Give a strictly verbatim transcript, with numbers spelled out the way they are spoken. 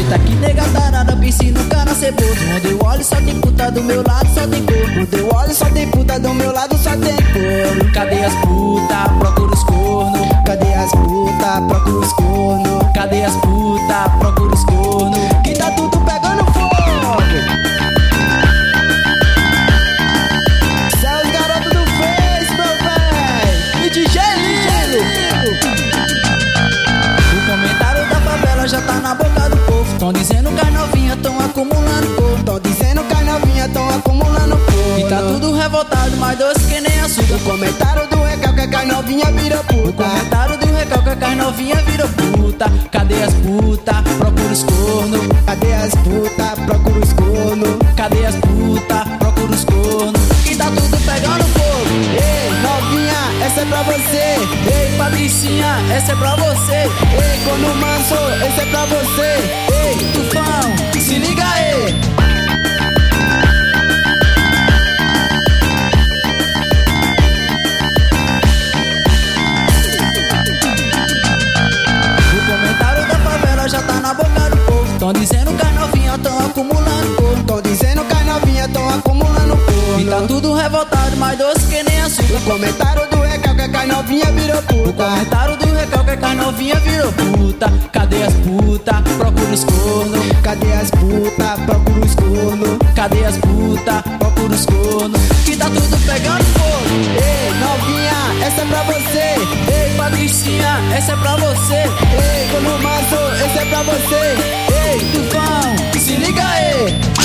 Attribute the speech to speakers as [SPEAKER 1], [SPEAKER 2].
[SPEAKER 1] Eita que nega tarada, pense no cara ceboso. Quando eu olho só tem puta do meu lado, só tem cor.
[SPEAKER 2] Quando eu olho só tem puta do meu lado, só tem cor.
[SPEAKER 1] Cadê as puta, procura os corno.
[SPEAKER 2] Cadê as puta, procura os corno.
[SPEAKER 1] Cadê as puta, procura os corno.
[SPEAKER 2] Que tá tudo pegando fogo. Céu os garotos do Face, meu véi.
[SPEAKER 1] E D J Lilo. O comentário da favela já tá na boca do povo. Tão dizendo que as novinhas tão acumulando corno.
[SPEAKER 2] Tão dizendo que as novinhas tão acumulando corno.
[SPEAKER 1] E tá tudo revoltado, mais doce que nem açúcar.
[SPEAKER 2] O comentário do recalque é que as novinhas vira
[SPEAKER 1] O
[SPEAKER 2] puta.
[SPEAKER 1] comentário do recalque é que as novinhas viram puta. Cadê as puta, procura os corno.
[SPEAKER 2] Cadê as puta, procura os corno.
[SPEAKER 1] Cadê as puta, procura os corno. E tá tudo pegando fogo.
[SPEAKER 2] Ei, novinha, essa é pra você.
[SPEAKER 1] Ei, Patricinha, essa é pra você.
[SPEAKER 2] Ei, corno manso, esse é pra você.
[SPEAKER 1] Ei, Tufão, se liga aí. O comentário da favela já tá na boca do povo. Tão dizendo que as novinhas tão acumulando corno.
[SPEAKER 2] Tão dizendo que as novinhas tão acumulando corno.
[SPEAKER 1] E tá tudo revoltado, mais doce que nem açúcar.
[SPEAKER 2] O comentário do recalque é que as novinhas virou
[SPEAKER 1] O
[SPEAKER 2] puta.
[SPEAKER 1] comentário do recalque é que as novinhas virou puta. Cadê as puta, procura os corno.
[SPEAKER 2] Cadê as puta, procura os corno.
[SPEAKER 1] Cadê as puta, procura os corno. Que tá tudo pegando fogo.
[SPEAKER 2] Ei, novinha, essa é pra você.
[SPEAKER 1] Ei, Patricinha, essa é pra você.
[SPEAKER 2] Ei, corno manso, esse é pra você.
[SPEAKER 1] Ei, Tufão, se liga aí.